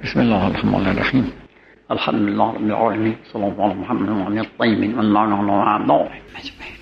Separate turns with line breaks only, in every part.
بسم الله الرحمن الرحیم. الحمد لله رب العالمین، صلی الله علی محمد و علی الطیبین و اللعنة اعدائهم اجمعین.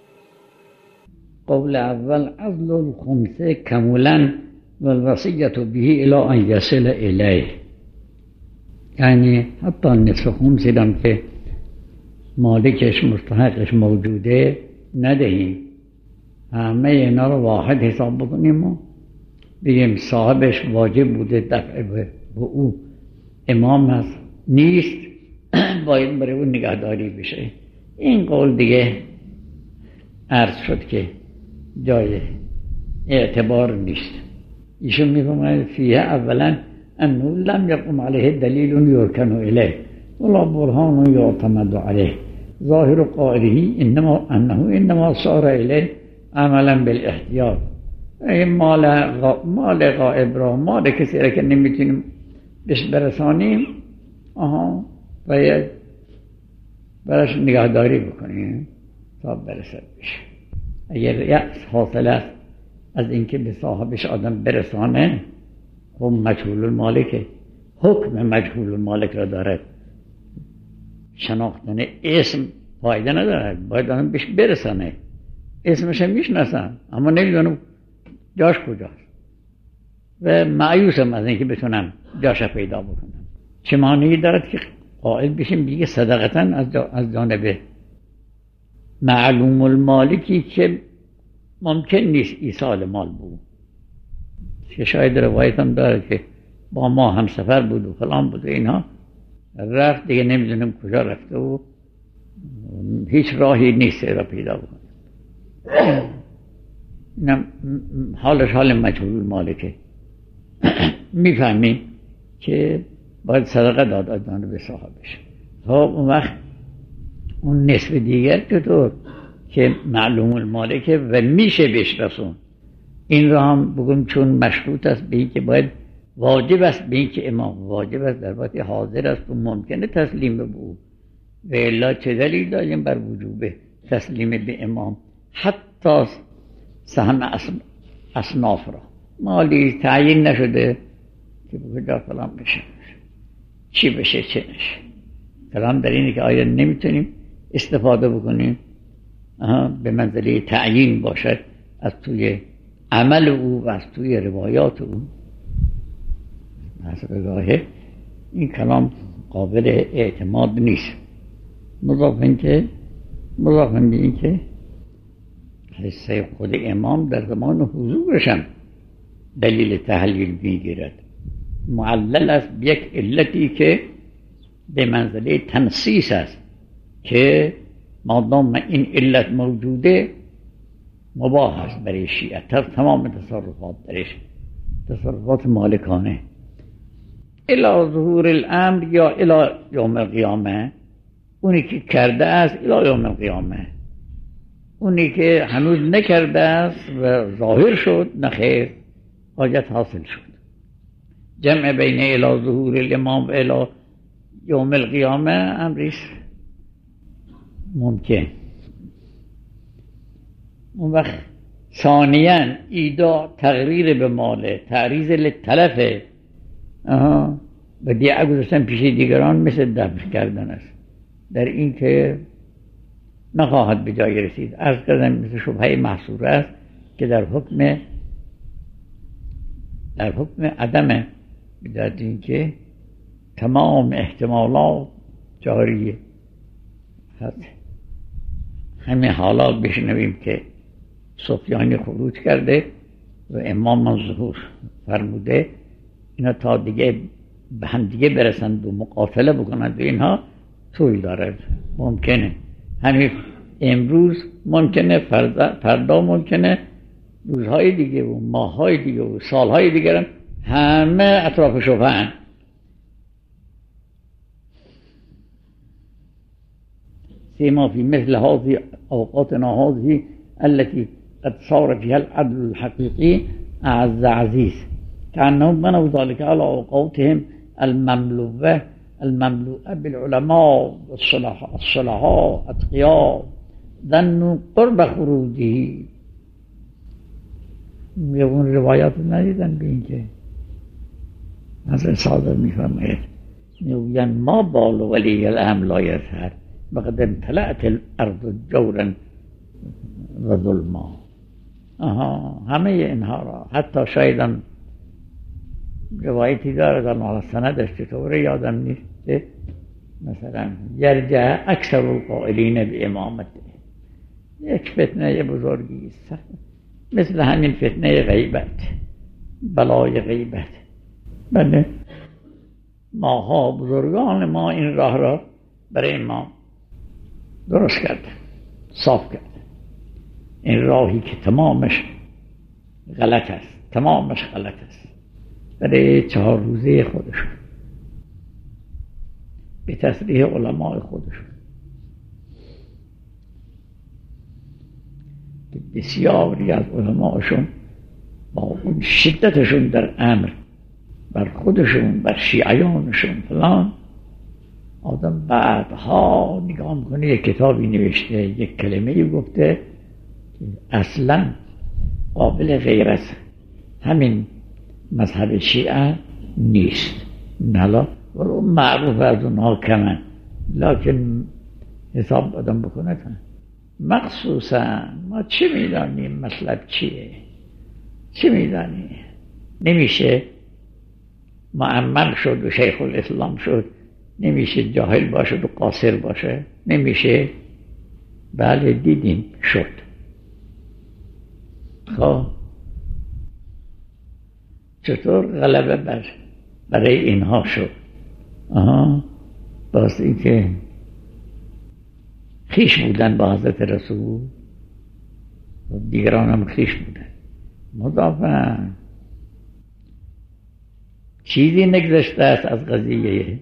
قول اول عزل الخمس کمولا و الوصیة به الی ان یصل الیه، یعنی حتی نصف خمسی هم که مالکش مستحقش موجوده ندهیم، همه اینا رو واحد حساب بکنیم و بگیم صاحبش واجب بوده دفع به او امام هست نیست، باید برای اون نگهداری بشه. این قول دیگه عرض شد که جای اعتبار نیست. ایشون میفرماید فیه اولا انه لم یقم علیه دلیل یرکن الیه ولا برهان یعتمد علیه، ظاهر قائله انما صار الیه عملا بالاحتیاط. مال غائب را، مال کسی را که نمیتونیم بهش برسانیم، باید براش نگهداری بکنیم تا برسد بشه. اگر یأس حاصل است از اینکه به صاحبش آدم برسانه، خب مجهول المالکه، حکم مجهول المالک را دارد. شناختن اسم فایده ندارد، باید آدم بهش برسانه. اسمش هم میشناسم اما نمیدونم جاش کجاست و مایوسم از اینکه بتونم جاش پیدا بکنم. چه معنی دارد که قائل بشیم دیگه صدقتا از جانب معلوم المالکی که ممکن نیست ایصال مال بود، که شاید روایت هم دارد که با ما هم سفر بود و فلان بود و اینها، رفت دیگه نمیدونم کجا رفته و هیچ راهی نیست را پیدا بکنم. اینم حالش حال مجهول المالکه. میفهمیم که باید صدقه داد از جانب صاحبش. خب اون وقت اون نصف دیگر چطور که معلوم المالکه و میشه بهش رسون، این را هم بگم چون مشروط است به این که باید واجب است، به این که امام واجب است در وقت حاضر است و ممکنه تسلیم به او، و الا چه دلیل داریم بر وجوب تسلیم به امام حتی سهم اصناف را. مالی تعیین نشده که بکجا فلان بشه، چی بشه چه نشه. کلام در اینه که آیا نمیتونیم استفاده بکنیم به منزله تعیین باشد از توی عمل او و از توی روایات او. حسب گاهه این کلام قابل اعتماد نیست. مضاف به این که حصه خود امام در زمان حضورش هم دلیل تحلیل میگیرد، معلل است یک علتی که به منزله تنصیص است که مادام این علت موجوده مباح است برای شیعه تمام تصرفات درش، تصرفات مالکانه، الی ظهور الامر یا الی یوم القیامه. اونی که کرده است الی یوم القیامه، اونی که هنوز نکرده است و ظاهر شد نخیر حاجت حاصل شد. جمع بین الی ظهور الامام و الی یوم القیامه امریش ممکن. اون وقت ثانیاً ایدا تقریر به ماله، تعریض للتلفه و دیگه گذاشتن پیش دیگران مثل دفع کردن است، در این که نخواهد به جای رسید. عرض کردم مثل شبهه محصوره است که در حکم عدم بداد این که تمام احتمالات جاریه هست. همین حالا بشنویم که سفیانی خروج کرده و امام ظهور فرموده، اینا تا دیگه به هم دیگه برسند و مقاتله بکنند و اینها طول دارد. ممکنه همین امروز، ممکنه فردا، ممکنه روزهای دیگه و ماههای دیگه و سالهای دیگه هم همه اطراف شبهن. سیما فی مثل هذه اوقاتنا هذه التي قد صار فيها العدل الحقيقي اعز عزيز كأنهم بنوا ذلك على اوقاتهم المملوءه بالعلماء الصلحاء اتقياء ظنوا قرب خروجه. اون روایات ندیدن به این که حضرت صادق میفرماید میگویند ما بال ولی الامر لا یظهر وقد امتلأت الارض جورا و ظلما. همه اینها را حتی شاید روایتی داره در سندش چطوره یادم نیست، مثلا یرجع اکثر القائلین به امامت، یک فتنه بزرگی است مثل همین فتنه غیبت، بلای غیبت. بله ماها بزرگان ما این راه را برای ما درست کرده، صاف کرده. این راهی که تمامش غلط است، تمامش غلط است، برای 4 روزه خودشون به تصریح علماء خودشون که بسیاری از علماءشون با اون شدتشون در امر بر خودشون، بر شیعیانشون فلان، آدم بعدها نگاه میکنه یک کتابی نوشته، یک کلمه‌ای گفته که اصلا قابل غیر از همین مذهب شیعه نیست. نلا ولو معروف از اونها کمن، لکن حساب آدم بکنه مخصوصا ما چه میدانیم مطلب چیه، چه میدانیم. نمیشه معمم شد و شیخ الاسلام شد، نمیشه جاهل باشه و قاصر باشه، نمیشه. بله دیدیم شد. خب چطور غلبه برای اینها شد؟ باز این که خیش بودن با حضرت رسول و دیگران هم خیش بودن. مضافن چیزی نگذشته است از قضیه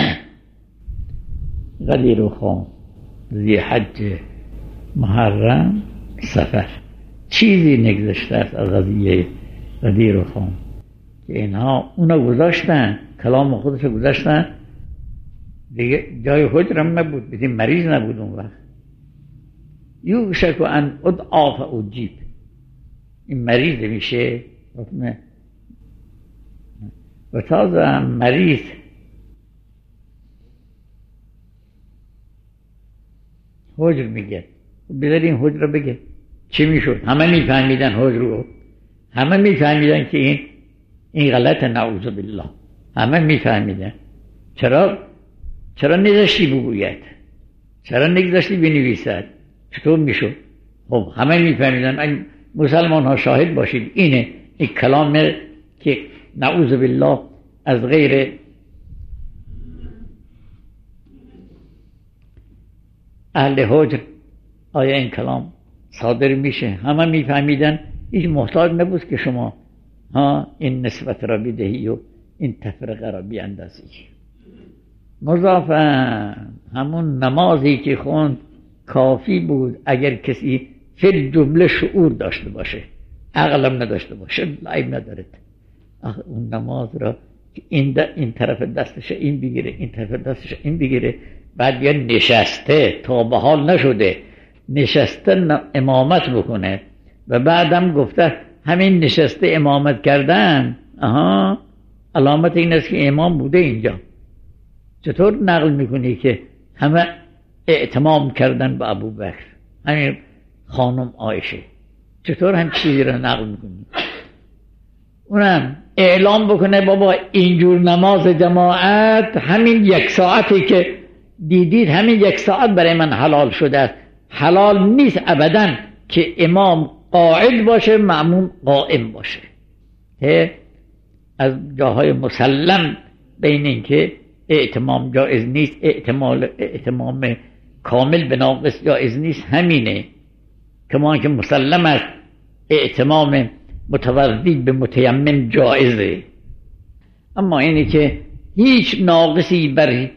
غدیر و خان، ذی حج، محرم، سفر. چیزی نگذشته است از قضیه غدیر و خان که اینها اونا گذاشتن، کلام خودش گذاشتن دیگه. جای حجرم نبود، بدین مریض نبود اون وقت. یوشک ان ادعا فاجیب، این مریض میشه و تازه مریض حجر میگه، بذار این حجر رو بگه چی میشد. همه میفهمیدن حجر رو، همه میفهمیدن که این غلط، نعوذ بالله، همه میفهمیدن. چرا نذاشتی بگوید؟ چرا نگذاشتی بنویسد؟ چطور میشد؟ خب همه میفهمیدن. مسلمان ها شاهد باشید، این کلام که نعوذ بالله از غیر اهل حجر آیا این کلام صادر میشه؟ همه میفهمیدن. هیچ محتاج نبود که شما این نسبت را بدهی و این تفرقه را بیاندازی. مضافاً همون نمازی که خوند کافی بود اگر کسی فی جمله شعور داشته باشه، عقلم نداشته باشه، لعیب ندارد. اون نماز را این طرف دستش این بگیره، این طرف دستش این بگیره، بعد یا نشسته تا به حال نشده نشسته امامت بکنه و بعدم گفته همین نشسته امامت کردن علامت این است که امام بوده اینجا. چطور نقل میکنی که همه اعتمام کردن به ابوبکر، همین خانم عایشه، چطور هم چیزی را نقل میکنی؟ اونم اعلام بکنه بابا اینجور نماز جماعت همین 1 ساعتی که دیدید، همین 1 ساعت برای من حلال شده است. حلال نیست ابدا که امام قاعد باشه مأموم قائم باشه. از جاهای مسلم بین این که اعتمام جایز نیست، اعتمام کامل به ناقص جایز نیست، همینه. کما که مسلم است اعتمام متوضی به متیمم جایزه، اما اینی که هیچ ناقصی بر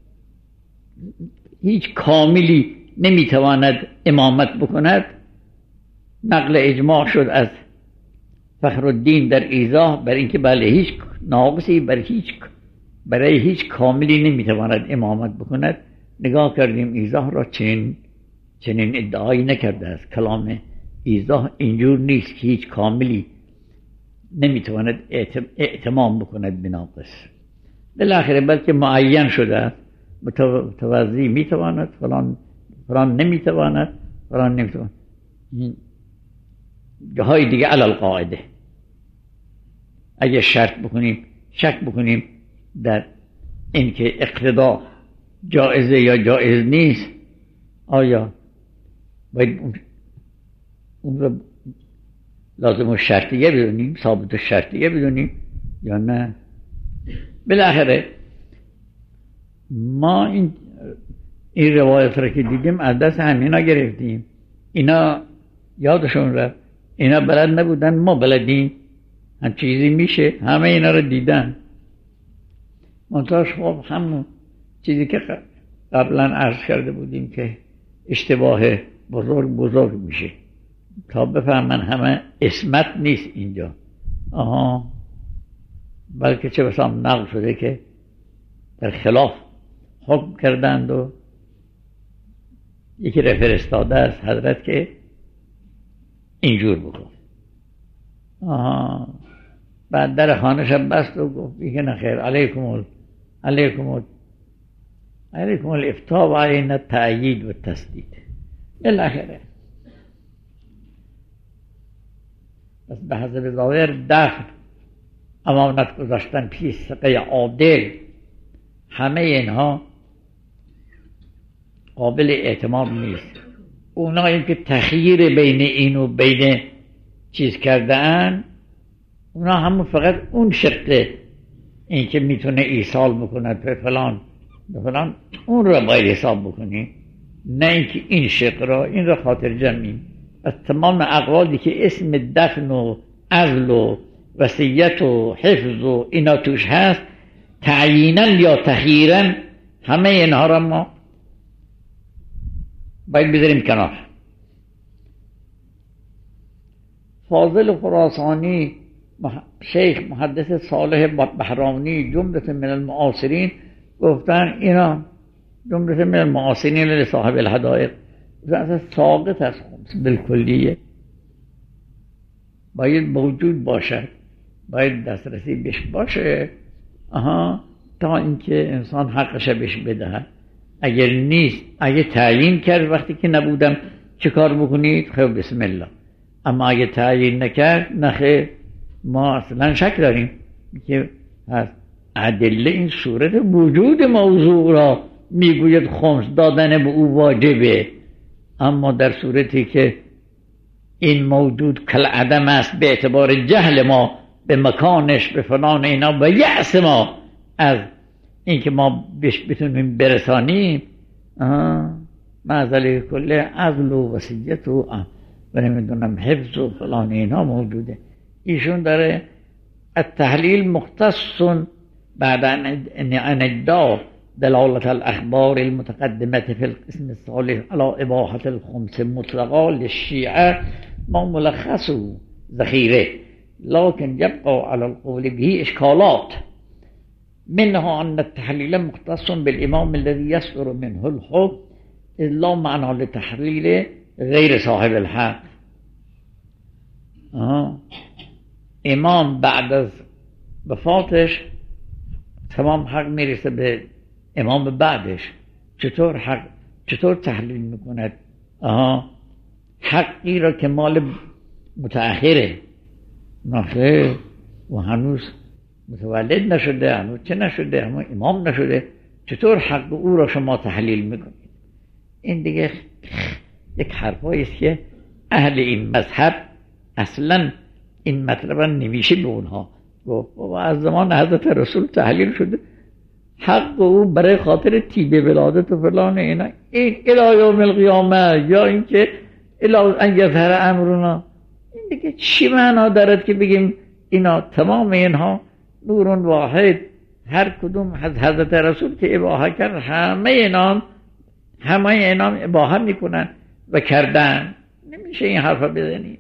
هیچ کاملی نمیتواند امامت بکند. نقل اجماع شد از فخرالدین در ایضاح بر اینکه بله هیچ ناقصی برای هیچ کاملی نمیتواند امامت بکند. نگاه کردیم ایضاح را، چنین ادعایی نکرده است. کلام ایضاح اینجور نیست که هیچ کاملی نمیتواند اعتمام بکند به ناقص. بالاخره بلکه معین شده متوضی میتواند، فلان نمیتواند، فلان نمیتواند. این جاهای دیگه علی القاعده اگه شک بکنیم در اینکه اقتدا جائزه یا جائز نیست، آیا باید اون رو لازم و شرطیه بدونیم، ثابت و شرطیه بدونیم یا نه؟ بالاخره ما این روایت را که دیدیم از دست همینا گرفتیم. اینا یادشون رفت، اینا بلد نبودن، ما بلدیم، هم چیزی میشه، همه اینا رو دیدن. منتهاش خب همون چیزی که قبلا عرض کرده بودیم که اشتباه بزرگ میشه تا بفهمن همه اسمت نیست اینجا. بلکه چه بسا نقل شده که در خلاف حکم کردند و یکی را فرستاده از حضرت که اینجور بکن. بعد در خانه شب بست و گفت که نخیر، علیکم الافتاء و علینا التأیید و تسدید. بالاخره بس به حسب ظاهر دفن، امانت گذاشتن پیش ثقه عادل، همه اینها قابل اعتماد نیست. اونایی که تخییر بین این و بین چیز کردن، اونا همون فقط اون شقه این که میتونه ایصال بکند به فلان اون رو باید حساب بکنی، نه اینکه این شق را، این را خاطر جمعی. از تمام اقوالی که اسم دفن و عزل و وصیت و حفظ و اینا توش هست، تعیینا یا تخییرا، همه اینها را ما باید بذاریم کنار. فاضل خراسانی، شیخ محدث صالح بحرانی، جمله من المعاصرین، گفتن اینا جمله من المعاصرین لصاحب الحدائق اصلا ساقط از خمس بالکلیه، باید موجود باشد، باید دسترسی بهش باشه تا اینکه انسان حقش بهش بدهد. اگر نیست، اگه تعیین کرد وقتی که نبودم چه کار بکنید، خب بسم الله. اما اگه تعیین نکرد، نخیر، ما اصلا شک داریم که از ادله این صورت وجود موضوع را میگوید خمس دادن به او واجبه، اما در صورتی که این موجود کل عدم است به اعتبار جهل ما به مکانش، به فلان اینا و یأس ما از اینکه ما بتونیم برسانیم، معذله کل عزل و وصیت و نمیدونم حفظ و فلان اینا موجوده. ایشون داره التحلیل مختص بعد ان ادعا دلالة الاخبار المتقدمه في القسم الثالث على اباحه الخمس مطلقا للشيعه ما ملخص ذخيره، لكن يبقى على القول به اشكالات، منها ان التحليل مختص بالامام الذي يصدر منه الحكم اذ لا معنى لتحليل غير صاحب الحق. امام بعد از وفاتش تمام حق میرسه به امام بعدش. چطور تحلیل میکند حقی را که مال متأخره، نخیر و هنوز متولد نشده، هنوز چه نشده، همون امام نشده، چطور حق او را شما تحلیل میکنید؟ این دیگه یک حرفایی است که اهل این مذهب اصلا این مطلب را نمیشه به اونها گفت. و از زمان حضرت رسول تحلیل شده، حق او برای خاطر طیب ولادت و فلان اینا، این الی یوم القیامه، یا اینکه الی ان یظهر امرنا، این دیگه چی معنا دارد که بگیم اینا تمام اینها نور واحد، هر کدوم از حضرت رسول که اباحه کرد همه اینام اباحه میکنن و کردن. نمیشه این حرفا بزنی.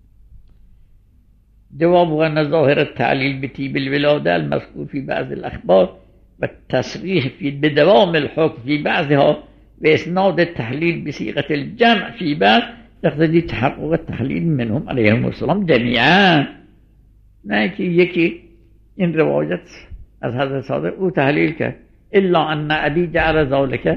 جواب ان ظاهر التعلیل بطیب الولاده المذکور فی بعض الاخبار و تصریح فی بدوام الحکم فی بعضها و اسناد التحلیل بصیغه الجمع فی بعض یقتضی تحقق التحلیل منهم علیهم السلام جمیعا. نه که یکی این روایت از حضرت صادق او تحلیل کرد الا ان ابی جعل ذلك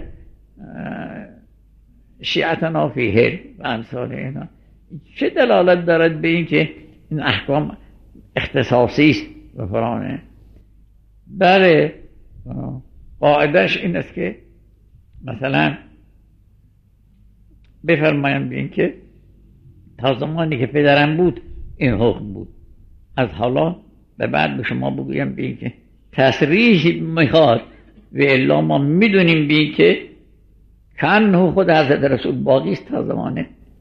شیعتنا فیه و امثال اینا. چه دلالت دارد به این که این احکام اختصاصی است و فلانه؟ بله قاعدش این است که مثلا بفرمایم به این که تا زمانی که پدرم بود این حکم بود، از حالا به بعد به شما بگویم به این که تصریح میخواد و الا ما میدونیم به این که کنه خود حضرت رسول باقی است تا زمان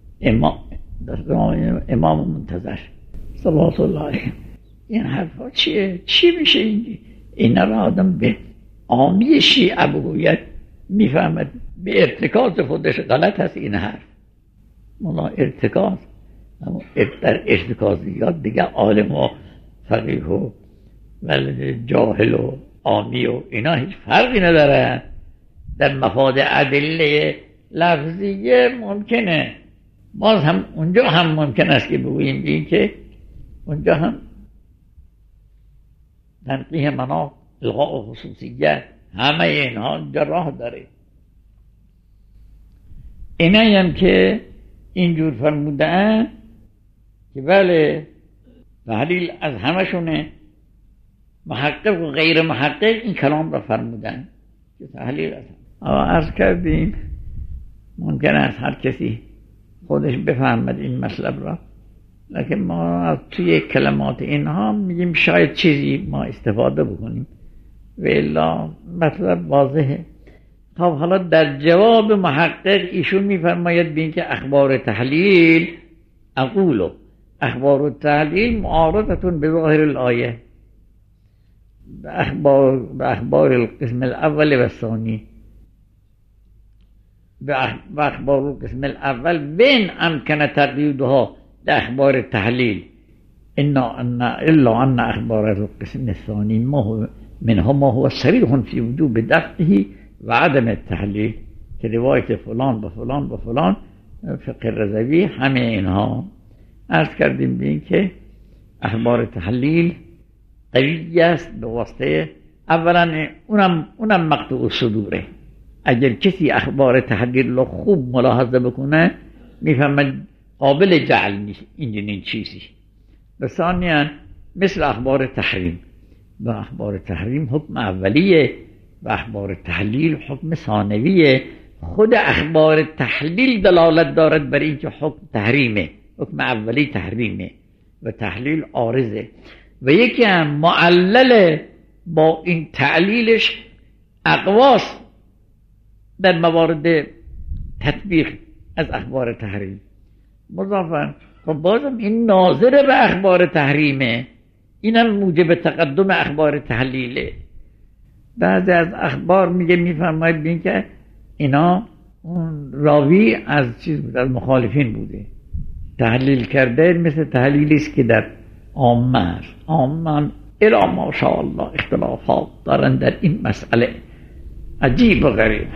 امام منتظر صلوات الله علیه. این حرفا چیه؟ چی میشه این را آدم به عامی شیعه بگوید میفهمد به ارتکاز خودش غلط هست این حرف. مولا ارتکاز در ارتکازیات دیگه عالم و فقیه و جاهل و عامی و اینا هیچ فرقی نداره. در مفاد ادله لفظیه ممکنه، باز هم اونجا هم ممکن است که بگوییم این که اونجا هم تنقیح مناط الغاء و خصوصیت همه اینها اونجا راه داره. اینایی هم که اینجور فرمودن که بله تحلیل از همشونه، محقق و غیر محقق این کلام را فرمودن که تحلیل از هم. عرض کردیم ممکن است هر کسی خودش بفهمد این مطلب را، لیکن ما توی کلمات اینها میگیم شاید چیزی ما استفاده بکنیم و الا مطلب واضحه. خب حالا در جواب محقق ایشون میفرماید بین که اخبار تحلیل اقولو اخبار تحلیل معارضتون به ظاهر الآیه بأخبار القسم الأول و الثانی. بأخبار القسم الأول بين أمكن تقييدها لأخبار التحليل إلا أن أخبار القسم الثاني منها ما هو صريح في وجوب دفعه وعدم التحليل كرواية فلان وفلان وفلان فقه الرضوی همه اینها عرض کردیم بین که اخبار تحلیل قوی است به واسطه اولا اونم مقطوع صدوره. اگر کسی اخبار تحلیل رو خوب ملاحظه بکنه میفهمه قابل جعل نیست این چیزی. و ثانیاً مثل اخبار تحریم، و اخبار تحریم حکم اولیه و اخبار تحلیل حکم ثانویه. خود اخبار تحلیل دلالت دارد بر اینکه حکم تحریمه، حکم اولی تحریمه و تحلیل عارضه. و یکی هم معلل با این تعلیلش اقواس در موارد تطبیق از اخبار تحریم مضافن. خب بازم این ناظر به اخبار تحریمه، اینم موجب تقدم اخبار تحلیله. بعضی از اخبار میفرماید بین که اینا اون راوی از چیز بود، از مخالفین بوده تحلیل کرده، مثل تحلیلی است که در عامه الا ماشاءالله اختلافات دارن در این مسئله عجیب و غریب.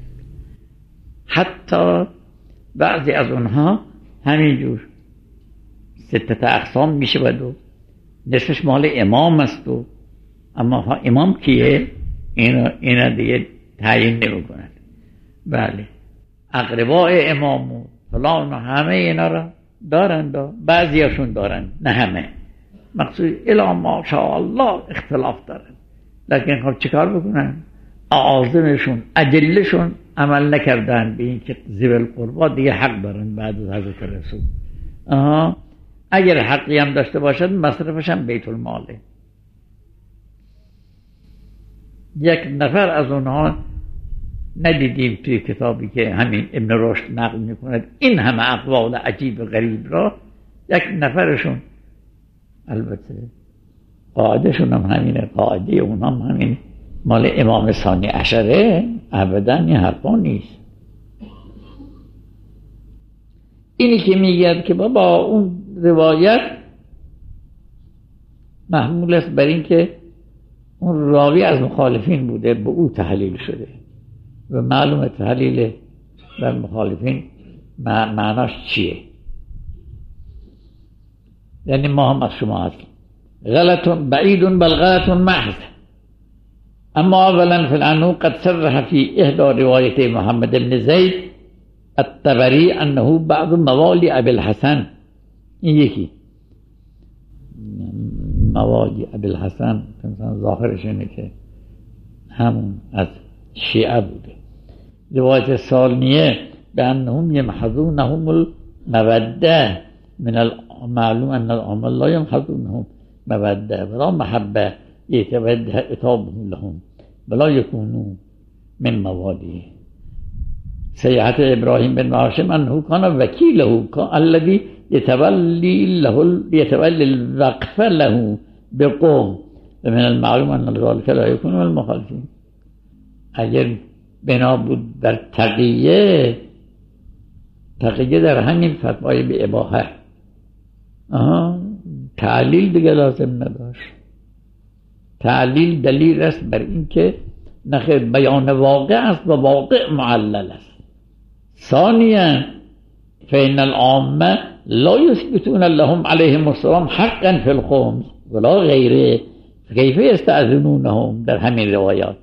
حتی بعضی از اونها همینجور ستت اقسام میشه و نصفش مال امام است و اما امام کیه اینا دیگه تعیین نمیکنند. بله اقرباء امام و فلان و همه اینا را دارند و بعضی هاشون دارند، نه همه. مقصود الا ماشاءالله اختلاف دارند، لیکن خب چیکار بکنن؟ اعاظمشون اجلشون عمل نکردن به این که ذوی القربا دیگه حق دارن بعد از حضرت رسول. اگر حقی هم داشته باشد مصرفش هم بیت الماله. یک نفر از اونها ندیدیم توی کتابی که همین ابن رشد نقل میکند این همه اقوال عجیب و غریب را، یک نفرشون البته قاعدشون هم همینه، قاعده اونها هم همین مال امام ثانی عشره، ابدا این حرفا نیست. اینی که میگه که بابا اون روایت محمول است بر این که اون راوی از مخالفین بوده به او تحلیل شده و معلومه تحلیل بر مخالفین معناش چیه. یعنی ما هم از شما هستیم غلط بعید بل غلط محض. اما اولا فلانه قد صرح في احدى رواية محمد بن زيد الطبري انه بعض موالي ابي الحسن. این یکی موالی ابوالحسن مثلا ظاهرش اینه که همون از شیعه بوده. روایت ثانیه به انهم یمحضونهم الموده من المعلوم ان العامل لا یمحضونهم موده ولا محبه یتوجه عتابهم لهم ولا یکونوا من موالیه. سیحت ابراهیم بن هاشم انه کان وکیله الذی يتولي الوقف له بقوم ومن المعلوم ان ذلك لا يكون من المخالفين. اگر بنا بود در تقیه در همین فتوای به اباحه تعلیل دیگه لازم نداشت. تعلیل دلیل است بر این که نخیر بیان واقع است و واقع معلل است. ثانیا فإن العامة لا يثبتون لهم عليهم السلام حقا في الخمس ولا غيره فكيف يستأذنونهم در همین روایات.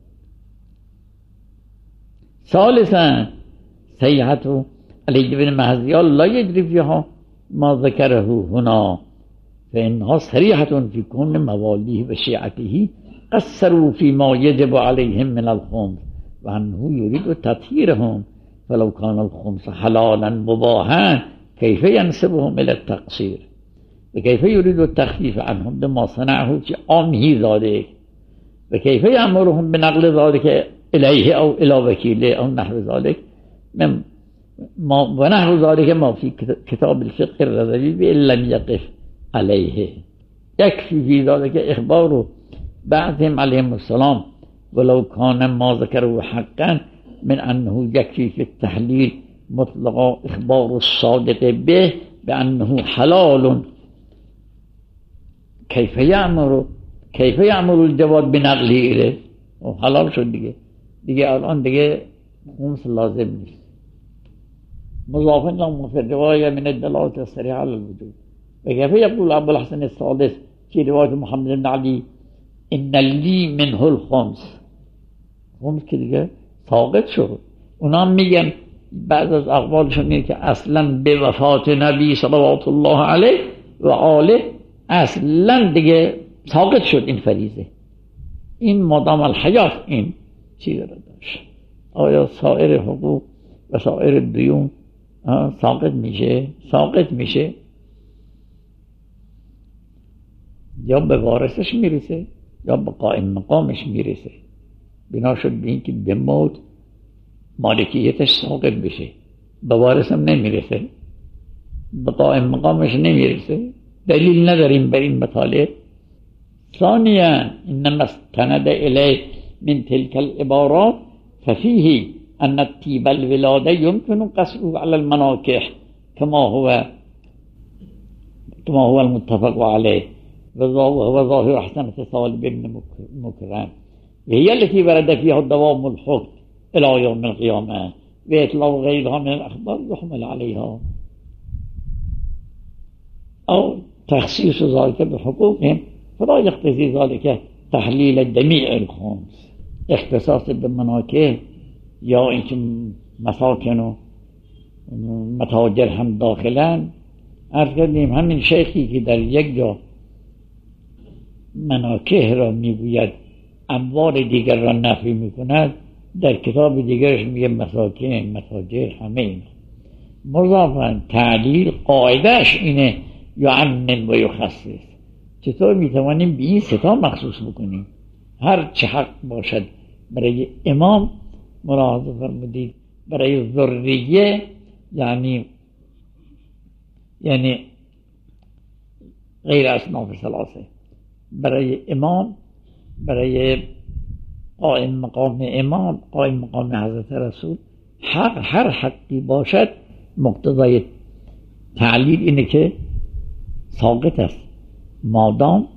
ثالثا صيحة علي بن مهزيال لا يجري فيها ما ذكره هنا فإنها صريحة في كون مواليه وشيعته قصروا فيما يجب عليهم من الخمس وأنه يريد تطهيرهم فلو كان الخمس حلالا مباحا كيف ينسبهم إلى التقصير وكيف يريد التخفيف عنهم بما صنعه في عامه ذلك وكيف يأمرهم بنقل ذلك إليه أو إلى وكيله أو نحو ذلك ونحو ذلك ما في كتاب الفقه الرضوي إن لم يقف عليه. يكفي في ذلك إخبار بعضهم عليهم السلام ولو كان ما ذكره حقا من أنه يكفي في التحليل مطلقا إخبار الصادق به بأنه حلال. كيف يأمر الجواد بنقله إليه؟ حلال شد دیگه الان دیگه خمس لازم نیست. مضافا لهم في الرواية من الدلالة الصريحة على الوجوب. وكيف يقول أبو الحسن السادس في رواية محمد بن علي إن لي منه الخمس. خمس که دیگه ساقط شد. اونا میگن بعض از اقوالشون میگه که اصلا به وفات نبی صلوات الله علیه و آله اصلا دیگه ساقط شد این فریضه. این مادام الحیات این چی داره داشت. آیا سایر حقوق و سایر دیون ساقط میشه یا به وارثش میرسه یا به قائم مقامش میرسه. بنا شد به این که به موت مالکیتش ساقط بشه، به وارث هم نمیرسه، به قائم مقامش نمیرسه. دلیل نداریم بر این مطالب. ثانیا انما استند الیه من تلك العبارات ففيه ان الطيب الولاده يمكن قصره على المناكح كما هو المتفق عليه وهو ظاهر احسن اتصال بن مكرم وهي التي ورد فيها دوام الحكم الى يوم القيامه واطلاق غيرها من الاخبار يحمل عليها او تخصيص ذلك بحقوقهم فلا يقتضي ذلك تحلیل جمیع الخمس. اختصاص به مناکح یا اینکه مساکن و متاجر هم داخلن. عرض کردیم همین شیخی که در یک جا مناکح را میگوید اموال دیگر را نفی میکند، در کتاب دیگرش میگه مساکن متاجر همه این. مضافاً تعلیل قاعدهش اینه یعمم و یخصص. چطور میتوانیم به این ستا مخصوص بکنیم؟ هر چه حق باشد برای امام ملاحظه فرمودید، برای ذریه یعنی غیر اصناف ثلاثه، برای امام، برای قائم مقام امام، قائم مقام حضرت رسول، هر حقی باشد مقتضای تعلیل اینه که ساقط است مادام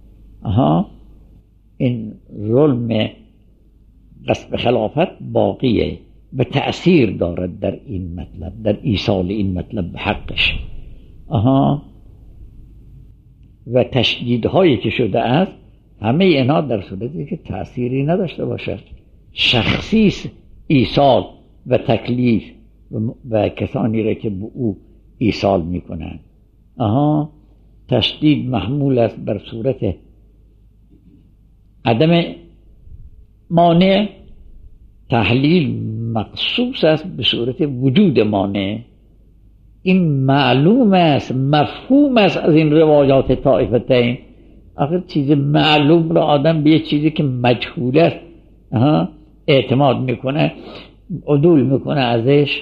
این ظلم غصب خلافت باقیه و تأثیر دارد در این مطلب، در ایصال این مطلب به حقش. و تشدیدهایی که شده است، همه اینها در صورتی که تأثیری نداشته باشد. شخصی ایصال و تکلیف و کسانی را که به او ایصال میکنند. تشدید محمول است بر صورت عدم مانع، تحلیل مخصوص است به صورت وجود مانع. این معلوم است، مفهوم است از این روایات طائفتین. آخر چیز معلوم را آدم به یه چیزی که مجهول است اعتماد میکنه، عدول میکنه ازش.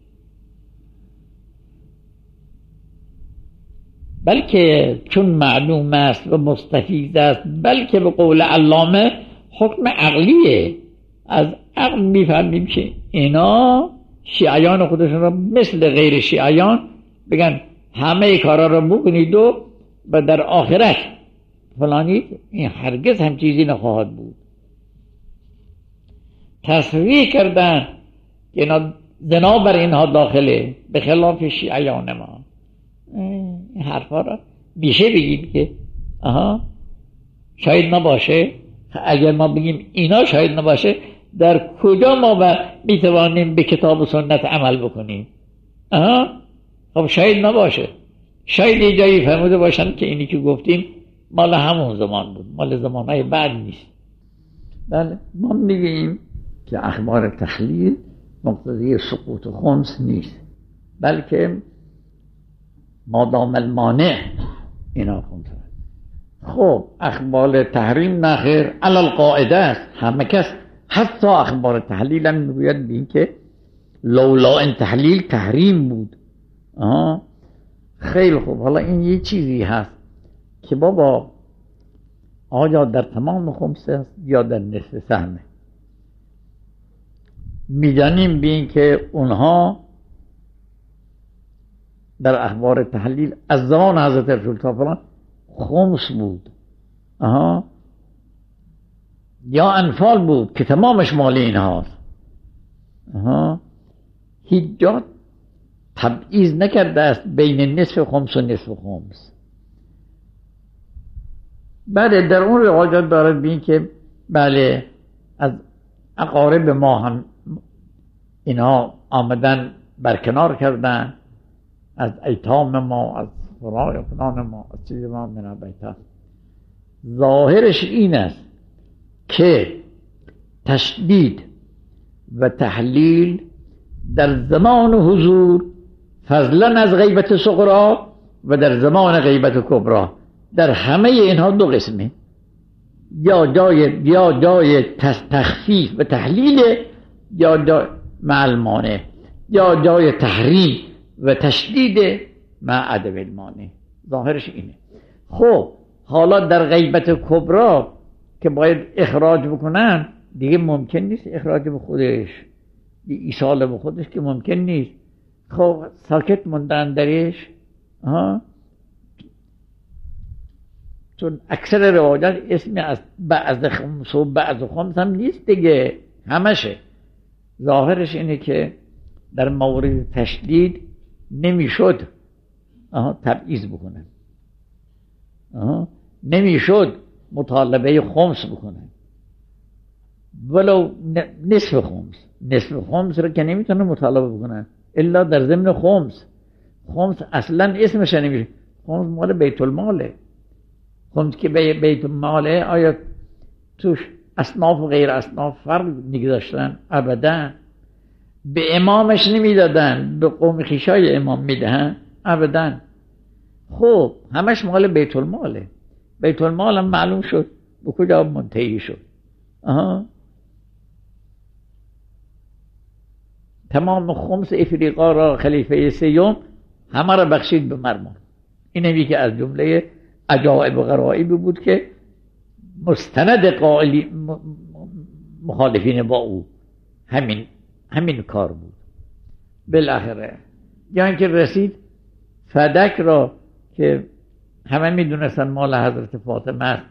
بلکه چون معلوم است و مستفیض است، بلکه به قول علامه حکم عقلیه. از عقل میفهمیم که اینا شیعیان خودشون را مثل غیر شیعیان بگن همه کارا را بکنید و در آخرت فلانی، این هرگز هم چیزی نخواهد بود. تصریح کردن که اینا زنا بر اینها داخله، به خلاف شیعیان ما. این حرفا را بیشه بگیم که شاید نباشه. اگر ما بگیم اینا شاید نباشه، در کجا ما میتوانیم به کتاب و سنت عمل بکنیم؟ خب شاید نباشه. شاید یه جایی فهمیده باشن که اینی که گفتیم مال همون زمان بود، مال زمانهای بعد نیست. بله، ما میگیم که اخبار تحلیل مقتضی سقوط خمس نیست، بلکه مادام المانع اینا خمس. خب اخبار تحریم نخیر علل قاعده است. همه کس حتی اخبار تحلیل هم میگوید بین که لولا این تحلیل تحریم بود. خیلی خوب، حالا این یه چیزی هست که بابا آیا در تمام خمس است یا در نصف سهمه؟ میدانیم بین که اونها در اخبار تحلیل از زمان حضرت رسول تا فلان خمس بود، یا انفال بود که تمامش مال این هاست. هیچ جا تبعیض نکرده است بین نصف خمس و نصف خمس. بله، در اون روایات دارد بین که بله از اقارب ما هم اینها آمدن برکنار کردن، از ایتام ما، از فلان ما، از چیز ما من بیتا. ظاهرش این است که تشدید و تحلیل در زمان حضور فضلا از غیبت صغرا و در زمان غیبت کبرا، در همه اینها دو قسمه، یا جای تخفیف و تحلیل، یا جای مع المانع، یا جای تحریم و تشدید مع عدم المانع. ظاهرش اینه. خب حالا در غیبت کبرا که باید اخراج بکنن، دیگه ممکن نیست اخراج به خودش، ایصال به خودش که ممکن نیست. خب ساکت موندن درش، چون اکثر روایات اسمی از بعض خمس و بعض خمس هم نیست دیگه، همشه. ظاهرش اینه که در مورد تشدید نمیشد تبعیض بکنن، نمیشد مطالبه خمس بکنن، ولو نصف خمس رو که نمیتونه مطالبه بکنن الا در ضمن خمس. خمس اصلا اسمش نمیشه، خمس مال بیت الماله. خمس که بیت الماله، آیا توش اصناف و غیر اصناف فرق نگذاشتن؟ ابدا. به امامش نمیدادن، به قوم خیشای امام میدهن؟ ابدا. خب همش مال بیت الماله. بیت المال هم معلوم شد به کجا منتهی شد. تمام خمس افریقا را خلیفه سیوم همه را بخشید به مرمان. این همی که از جمله عجائب و غرائب بود که مستند قائلی مخالفین با او همین کار بود. بالاخره یا اینکه رسید فدک را که همه میدونستن مال حضرت فاطمه است،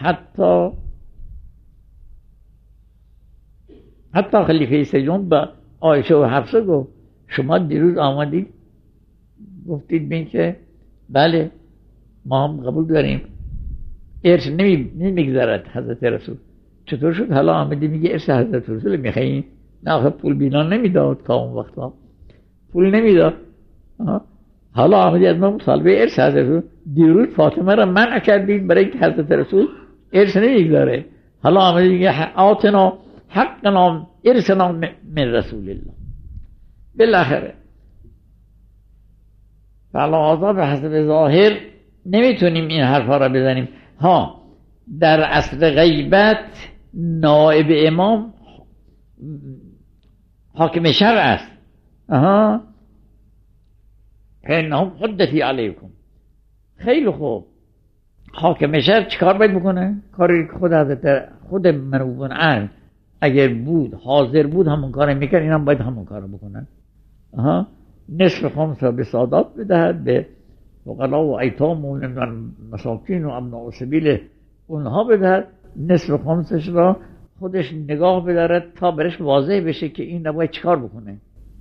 حتی خلیفه سیوم با عایشه و حفصه گفت شما دیروز آمدید گفتید بین که بله ما هم قبول داریم ارث نمیگذرد حضرت رسول. چطور شد حالا آمدی میگه ارث حضرت رسول میخوایی؟ نه آخه پول بینا نمیداد که اون وقتا پول نمیداد. حالا آمدی از ما مطالبه ارث حضرت رسول. دیروز فاطمه را منع کردید برای که حضرت رسول ارث نمیگذاره، حالا آمدی میگه آتنا حقنا ارثنا من رسول الله. بالاخره فلازا به حسب ظاهر نمیتونیم این حرفا را بزنیم. در عصر غیبت نائب امام حاکم شرع است. فإنهم حدتی علیکم. خیلی خوب، حاکم شرع چیکار باید بکنه؟ کاری که خود منوبون عقل اگر بود حاضر بود همون کار میکرد، این هم باید همون کار بکنن. نصف خمس را به سادات بدهد، به فقراء و ایتام و مساکین و ابناء السبیل اونها بدهد، نصف خمسش را خودش نگاه بدارد تا برش واضح بشه که این نباید چیکار بکنه.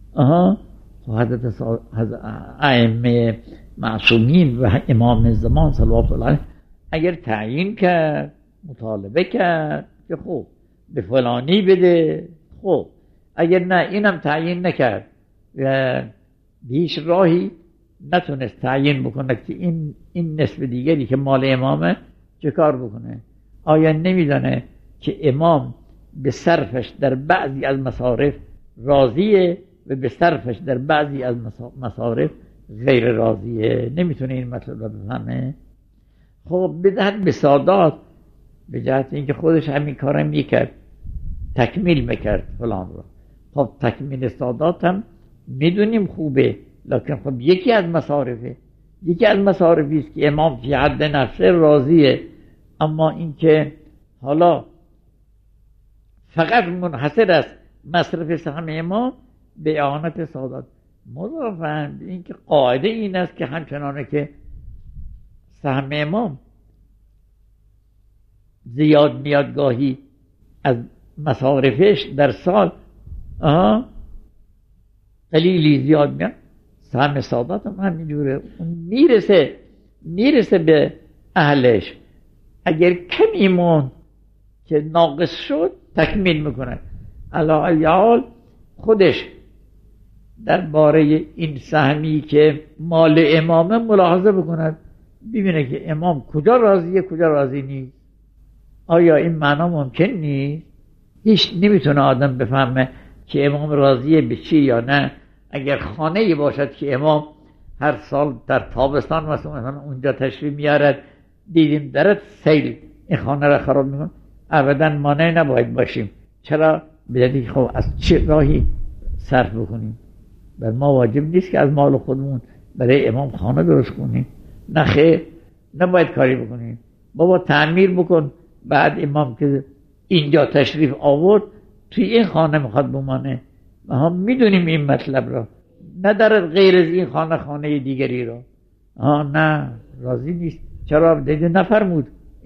حضرت ائمه معصومین و امام زمان صلوات الله علیه اگر تعیین کرد، مطالبه کرد که خب به فلانی بده، خب اگر نه اینم تعیین نکرد و هیچ راهی نتونست تعیین بکنه که این نصف دیگری که مال امامه چه کار بکنه. آیا نمیدانه که امام به صرفش در بعضی از مصارف راضیه و به صرفش در بعضی از مصارف غیر راضیه؟ نمیتونه این مطلب رو بفهمه. خب بدهد به سادات، به جهت اینکه خودش همین کار میکرد، تکمیل میکرد فلان رو. خب تکمیل سادات هم میدونیم خوبه، لکن خب یکی از مصارفی است که امام فی حد نفسه راضیه، اما اینکه حالا فقط منحصر است مصرف سهم امام به اعانت سادات، مضافاً اینکه قاعده این است که همچنانه که سهم امام زیاد میاد گاهی از مصارفش در سال قلیلی زیاد میاد، سهم سادات هم همینجوره، میرسه به اهلش. اگر کمی مون که ناقص شد تکمیل میکنه. علاوه خودش درباره این سهمی که مال امامه ملاحظه بکند، ببینه که امام کجا راضیه کجا راضی نیست. آیا این معنا ممکن نیست؟ هیچ نمیتونه آدم بفهمه که امام راضیه به چی یا نه. اگر خانه‌ای باشد که امام هر سال در تابستان مثلا اونجا تشریف میارد، دیدیم درت سیل این خانه را خراب میکنه، ابدا مانع نباید باشیم. چرا؟ بدید خب از چه راهی صرف بکنیم؟ بر ما واجب نیست که از مال خودمون برای امام خانه درست کنیم. نه خیر، نباید کاری بکنیم. بابا تعمیر بکن، بعد امام که اینجا تشریف آورد توی این خانه میخواد بمانه. ما هم میدونیم این مطلب را، ندارد غیر از این خانه دیگری را. نه راضی نیست. چرا؟ دیده نفرمود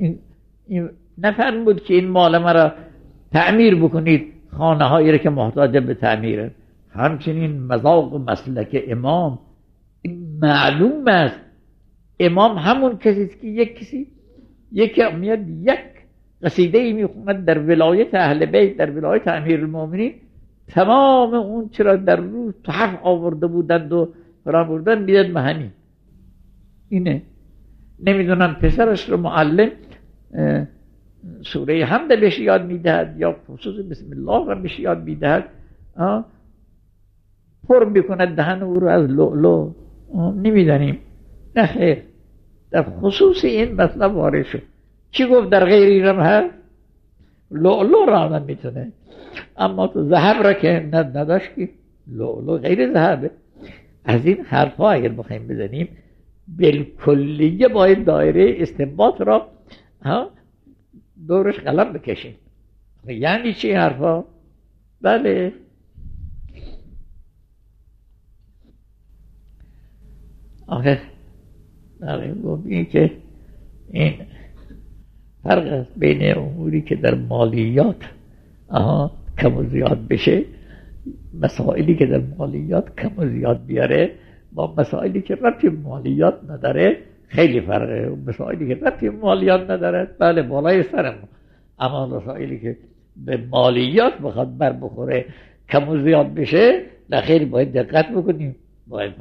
نفرمود که این مال مرا تعمیر بکنید، خانه هایی را که محتاج به تعمیره. همچنین مذاق و مسلک امام معلوم است. امام همون کسی است که یکی میاد یک قصیده ای میخوند در ولایت اهل بیت، در ولایت امیرالمومنین، تمام اون چرا در روز تحف آورده بودند و فرام بردن بیاد مهنی. اینه. نمیدونم پسرش رو معلم سوره حمد بهش یاد میدهد یا خصوص بسم الله رو بهش یاد میدهد، پر میکند دهن او رو از لؤلؤ. نمیدانیم. نه خیر، در خصوص این مطلب وارد شد. چی گفت در غیر اینم هست؟ لؤلؤ را آدم میتونه، اما تو ذهب را که نداشت که لؤلؤ غیر ذهبه. از این حرفا اگر بخوایم بزنیم بالکلیه باید دایره استنباط را دورش قلم بکشیم. یعنی چی حرفا؟ بله، آخه گفت این که این فرق است بین اموری که در مالیات کم و زیاد بشه، مسائلی که در مالیات کم و زیاد بیاره، با مسائلی که ربطی مالیات نداره خیلی فرقه. مسائلی که ربطی مالیات ندارد بله بالای سرمون، اما مسائلی که به مالیات بخواد بر بخوره کم و زیاد بشه نخیر باید دقت بکنیم. باید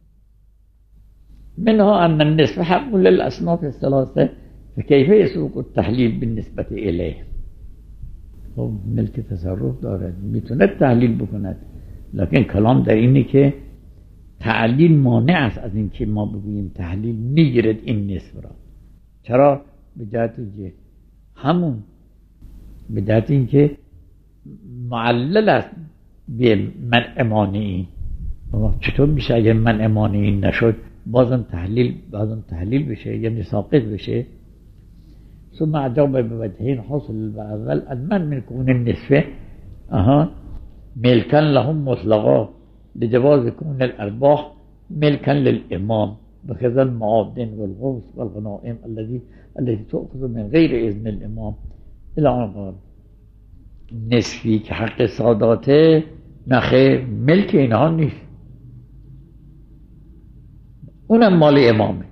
منها ان النصف حق للاصناف الثلاثه فكيف يسوق التحلیل بالنسبه الیه. خب ملک تصرف دارد، میتونه تحلیل بکند، لکن کلام در اینه که تعلیل مانع است از این که ما بگوییم تحلیل میگیرد این نصف را. چرا؟ به جهت که همون به جهت این که معلل است به منع مانعی. چطور میشه اگر منع مانعی نشد بازم تحلیل بشه یعنی ساقط بشه؟ ثم اجاب به وجهین حاصل الاول المنع من كون النصف ملكا لهم مطلقا لجواز كون الارباح ملكا للامام بخذا المعادن والغوث والغنائم التي تؤخذ من غير اذن الامام الى ان قال نصفی که حق ساداته نخیر ملک اینها نیست، اونم مال امامه.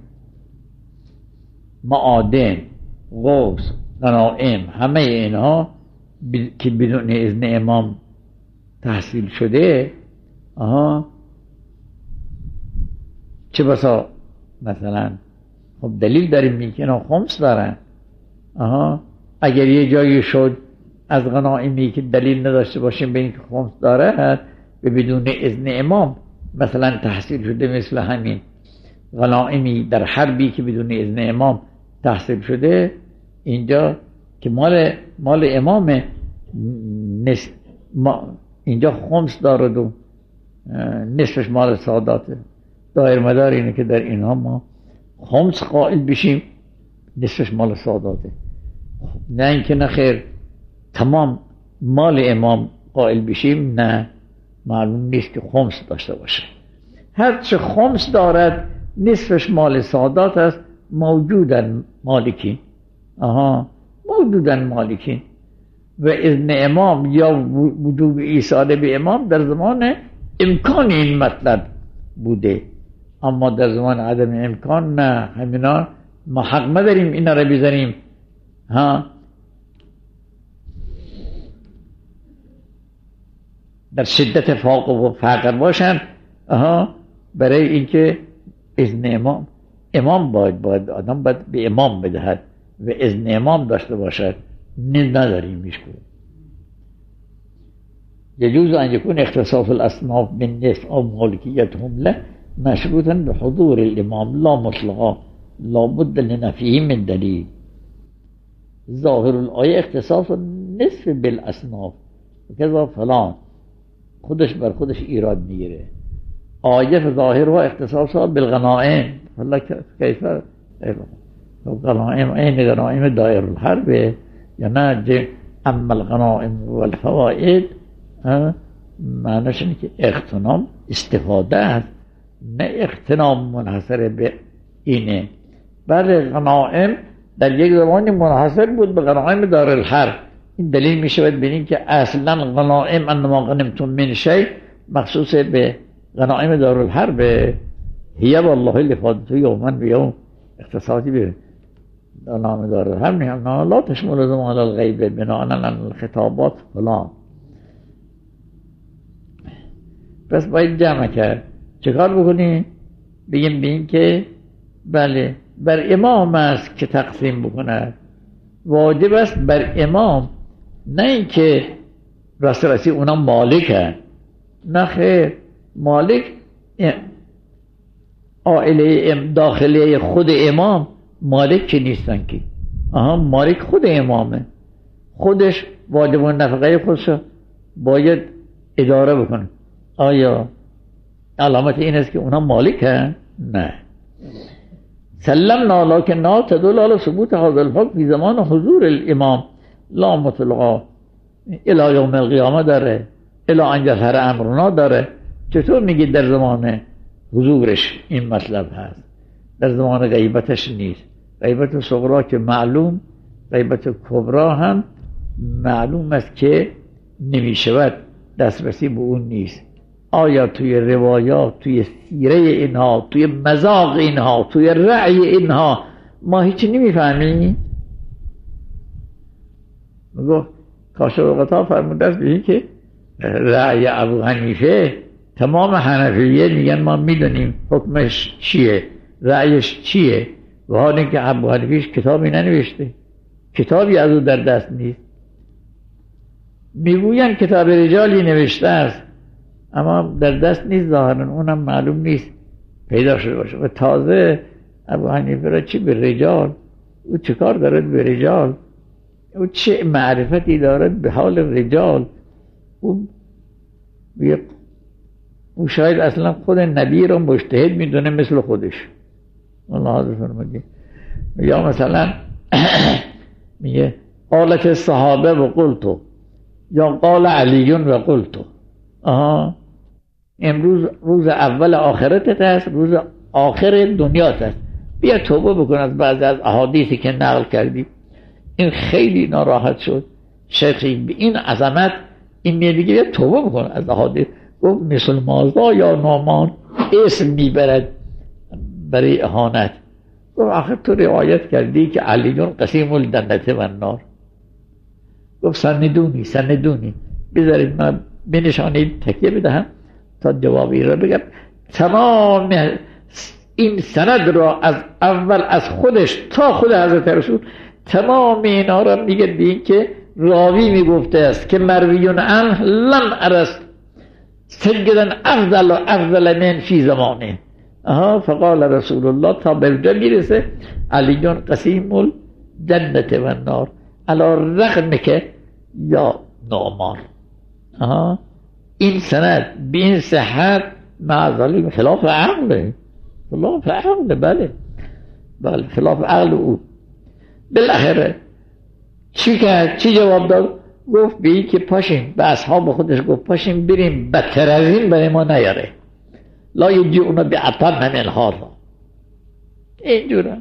معادن، غوث، غنائم همه اینها که بدون اذن امام تحصیل شده چه بسا مثلا خب دلیل داریم میگه اینا خمس دارن. اگر یه جایی شد از غنائمی که دلیل نداشته باشیم به این که خمس داره و بدون اذن امام مثلا تحصیل شده، مثل همین غنائمی در حربی که بدون اذن امام تحصیل شده، اینجا که مال امامه اینجا خمس دارد و نصفش مال ساداته. دایر مدار اینه که در اینها ما خمس قائل بشیم، نصفش مال ساداته. نه اینکه نخیر تمام مال امام قائل بشیم، نه، معلوم نیست که خمس داشته باشه. هرچه خمس دارد نصفش مال سادات است. موجودن مالکین و اذن امام یا وجوب ایصال به امام در زمان امکان این مطلب بوده، اما در زمان عدم امکان نه. همینا ما حق نداریم اینا رو بزنیم در شدت فقر باشن برای اینکه اذن امام باید آدم باید به امام بدهد و اذن امام داشته باشد. نداریم میشکنه. يجوز أن يكون اختصاص الأصناف بالنصف أو مالكيتهم له مشروطا بحضور الإمام لا مطلقا لا بد لنفيه من دليل. ظاهر الآية اختصاص النصف بالأصناف وكذا فلان خودش بر خودش ایراد میگیره. آیه ظاهرها اختصاصها بالغنائم فلا کیف غنائم این غنائم دایر الحرب یا نه اما الغنائم والفوائد معنیش اینه که اغتنام استفاده است، نه اغتنام منحصر به اینه. بله غنائم در یک زمانی منحصر بود به غنائم دار الحرب. این دلیل می شود ببینید که اصلا غنائم انما غنمتم من شیء مخصوص به غنائم دار الحرب هي والله لفاظته یوما بیوم اختصاصی به غنائم دار الحرب نه لا تشمل زمان الغیبه بناء علی الخطابات فلان. پس باید جمع کرد. چکار بکنیم؟ بگیم بین که بله بر امام است که تقسیم بکنه، واجب است بر امام، نه این که راستی اونا مالکه. نه خیر، مالک عائله داخلی خود امام مالک که نیستن که مالک خود امامه، خودش واجب نفقه خودش باید اداره بکنه. آیا علامت این است که اونا مالک هست؟ نه. سلمنا لكنها تدل على ثبوت هذا الحكم في زمان حضور الامام لا مطلقا الى يوم القيامه داره، الى ان يظهر امرنا داره. چطور میگی در زمان حضورش این مطلب هست، در زمان غیبتش نیست؟ غیبت صغرا که معلوم، غیبت کبرا هم معلوم است که نمیشود دسترسی به اون نیست. آیا توی روایات، توی سیره اینها، توی مذاق اینها، توی رأی اینها ما هیچی نمیفهمیم؟ میگو کاشف الغطا فرموده است به که رأی ابو حنیفه تمام حنفیه میگن ما میدونیم حکمش چیه، رأیش چیه، و حالی که ابو حنیفه کتابی ننوشته، کتابی از او در دست نیست. میگوین کتاب رجالی نوشته است اما در دست نیست، ظاهرا اونم معلوم نیست پیدا شده باشه. و تازه ابو حنیفه را چی به رجال، او چه کار دارد به رجال، او چه معرفتی دارد به حال رجال، او شاید اصلا خود نبی را مجتهد میدونه مثل خودش. الله حضرت فرموده یا مثلا میگه قالت الصحابه و قلتو، یا قال علیون و قلتو. امروز روز اول آخرتت هست، روز آخر دنیات هست، بیا توبه بکن از بعضی از احادیثی که نقل کردی. این خیلی ناراحت شد شیخی به این عظمت، این میگه بیا توبه بکن از احادیث. گفت مثل مازا یا نامان اسم میبرد برای اهانت. گفت آخر تو روایت کردی که علیون قسیم الجنت و النار. گفت سندونی بذارید من بنشانید تکیه بدهم تا جوابی را بگم. تمام این سند را از اول از خودش تا خود حضرت رسول تمام اینا را میگه بین که راوی میگفته است که مرویون عنه لم ارست سجدن افضل من فی زمانه. فقال رسول الله تا به اونجا میرسه علیون قسیم الجنت و النار علی رغم که یا نعمان. این سند به این صحت معذالی خلاف عقله، بله خلاف عقل او. بالاخره چی جواب داد؟ گفت به این که پاشیم، به اصحاب خودش گفت پاشیم بریم بدتر از این برای ما نیاره، لا یجئون بعطب من هذا. اینجوره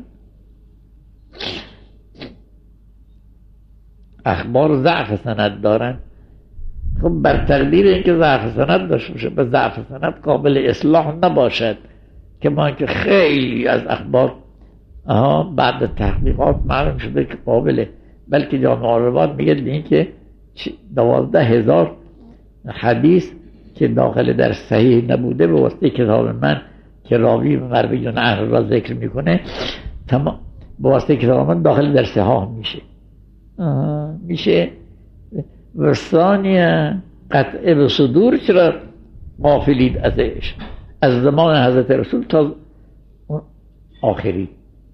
اخبار ضعف سند دارن. خب بر تقدیر اینکه ضعف سند داشته باشه به ضعف سند قابل اصلاح نباشد، که ما که خیلی از اخبار بعد تحقیقات معلوم شده که قابله، بلکه جامع الروات میگه این که 12,000 حدیث که داخل در صحیح نبوده به واسطه کتاب من که راوی و مرویون عنه را ذکر میکنه تمام به واسطه کتاب من داخل در صحاح میشه. و ثانیه قطع به صدور چرا غافلید ازش از زمان حضرت رسول تا آخری.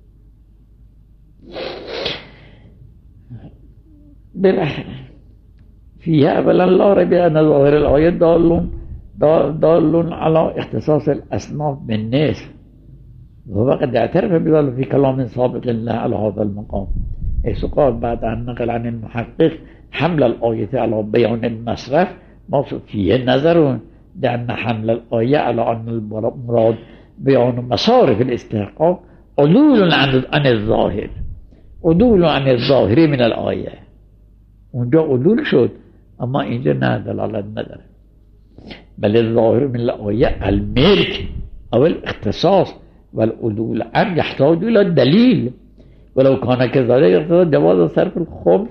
بالاخره فیها اولا لا ريب ان ظاهر الآیه دال على اختصاص الاصناف بالناس وهو قد اعترف بذلك في كلام سابق له على هذا المقام، حيث قال بعد ان نقل عن المحقق حمل الآية على بيان المصرف ما فيه نظر لأن حمل الآية على أن المراد بيان مصارف الاستحقاق عدول عن الظاهر، عدول عن الظاهر من الآية. اونجا عدول شد اما اینجا نه دلالت نداره. بل الظاهر من الآية الملك او الاختصاص والعدول عن يحتاج الى دليل ولو كان كذلك اقتضى جواز صرف الخمس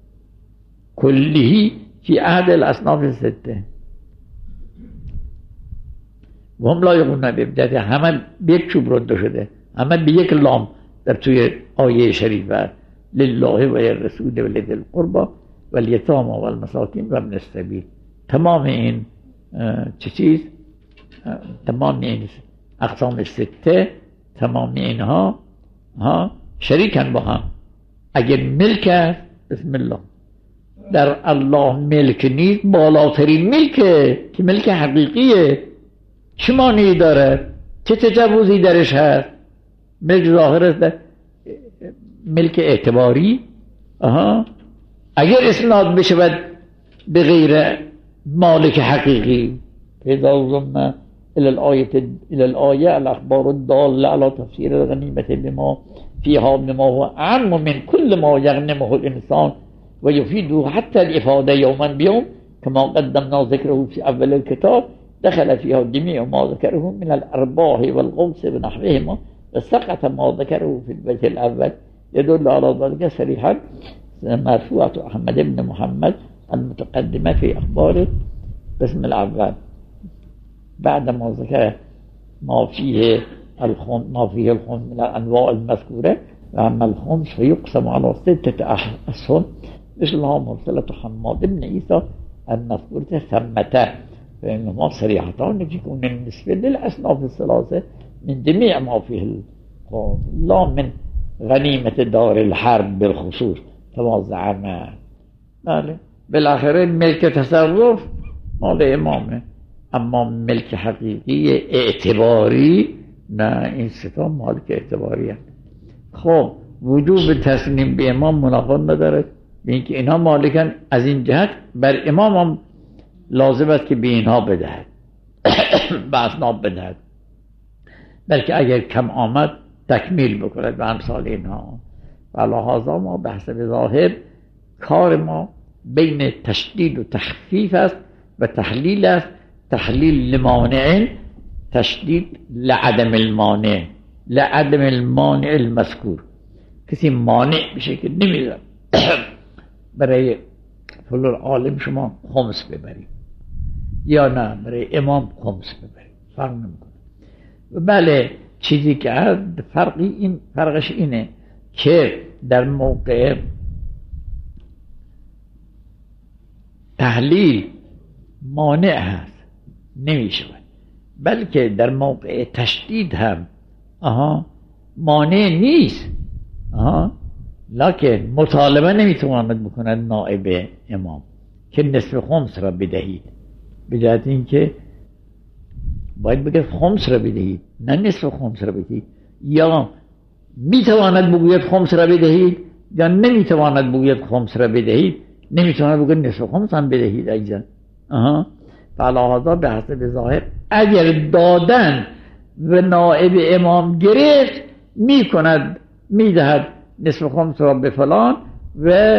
كله في عهد الاصناف السته و هم لا یقولون ببدعت. همه به یک چوب رنده شده، همه به یک لام در توی آیه شریفه لله و للرسول و لذی القربى و الیتامی و المساکین و ابن السبیل. تمام این تمام این اقسام سته، تمام اینها شریکن با هم. اگر ملک است بسم الله، در الله ملک نیست بالاترین ملکه که ملک حقیقیه. چه معنی داره؟ چه تجاوزی درش هست؟ ملک ظاهر است، ملک اعتباری. اگر اسناد بشود به غیر مالک حقیقی پیدا ضمن الى الآية الاخبار الدالة على تفسير الغنيمة بما فيها بما هو اعم من كل ما يغنمه الانسان ويفيده حتى الافاده يوما بيوم كما قدمنا ذكره في اول الكتاب دخل فيها جميع ما ذكره من الأرباح والغوث بنحوهما وسقط ما ذكره في البيت الأول يدل على ذلك صريحا مرفوعة أحمد بن محمد المتقدمة في أخبار القسم الأول بعد ما ذكر ما فيه الخمس من الأنواع المذكورة. وأما الخمس فيقسم على 6 أسهم مثلها مرسلة حماد بن عيسى المذكورة ثمته، فإنهما صريحتان في كون النسبة للأصناف الثلاثة من جميع ما فيه الخمس لا من غنيمة دار الحرب بالخصوص كما زعم. بالآخر ملك تصرف مال امامه، اما ملک حقیقی اعتباری نه، این ستا مالک اعتباری هست. خب وجوب تسلیم به امام منافات نداره، اینکه اینها مالکن، از این جهت بر امام هم لازم است که به اینها بدهد به اصناف بدهد، بلکه اگر کم آمد تکمیل بکند به امثال اینها. ولهذا ما به حسب ظاهر کار ما بین تشدید و تخفیف است و تحلیل است. تحلیل لمانع، تشدید لعدم المانع، لعدم المانع المذکور. کسی مانع بشه که نمیذاره برای فلان عالم شما خمس ببرید یا نه برای امام خمس ببرید، فرق نمیکنه. بله چیزی که هست فرقش اینه که در موقع تحلیل مانع هست نمیشه، بلکه در موقع تشدید هم مانع نیست، لکن مطالبه نمیتواند بکند نائب امام که نصف خمس را بدهید، به جهت اینکه باید بگه خمس را بدهید نه نصف خمس را بدهید، یا میتواند بگوید خمس را بدهید یا نمیتواند بگوید خمس را بدهید، نمیتواند بگوید نصف خمس هم بدهید اجزا. فلهذا به حسب ظاهر اگر دادن و نائب امام گرفت میکند میدهد نصف خمس را به فلان و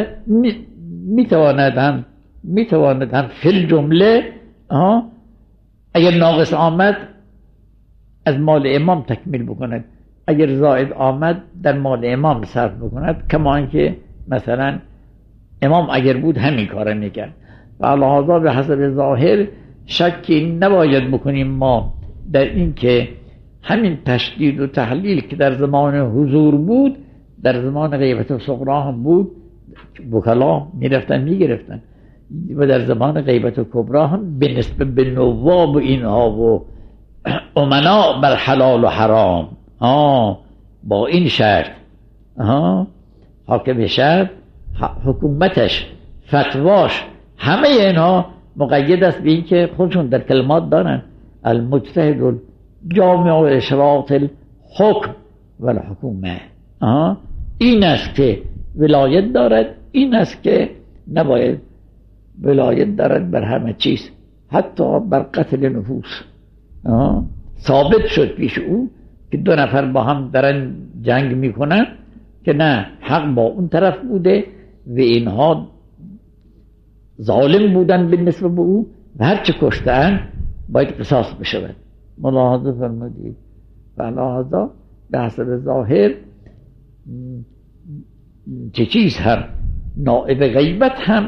میتواند هم فی الجمله اگر ناقص آمد از مال امام تکمیل بکند، اگر زائد آمد در مال امام صرف بکند، کما اینکه مثلا امام اگر بود همین کار میکرد. و لحاظا به حسب ظاهر شکی نباید بکنیم ما در این که همین تشدید و تحلیل که در زمان حضور بود در زمان غیبت و صغرا هم بود، وکلا میرفتن میگرفتن، و در زمان غیبت و کبرا هم به نسبت به نواب و اینها و امنا بر حلال و حرام با این شرط حاکم شرط حکومتش فتواش همه اینها مقید است به این که خودشون در کلمات دارن المجتهد جامع و اشراط الحکم و الحکومه. این است که ولایت دارد، این است که نباید ولایت دارد بر همه چیز، حتی بر قتل نفوس. ثابت شد پیش او که 2 نفر با هم دارن جنگ میکنن که نه حق با اون طرف بوده و اینها ظالم بودن بالنسبه به او و هرچه کشتن باید قصاص بشود. ملاحظه فرمودید. ملاحظه به حسب ظاهر چه چیز هم نائب غیبت هم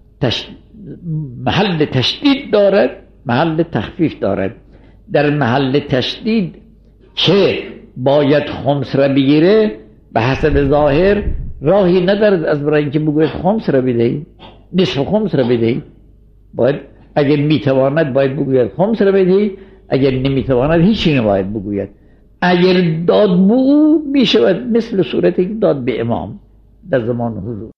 محل تشدید دارد، محل تخفیف دارد. در محل تشدید که باید خمس را بگیره به حسب ظاهر راهی ندارد از برای اینکه بگوید خمس را بدهید، نصف خمس را بدهید. باید اگر میتواند باید بگوید خمس را بدهید، اگر نمیتواند هیچی نباید بگوید. اگر داد بو میشود مثل صورتی که داد به امام در زمان حضور.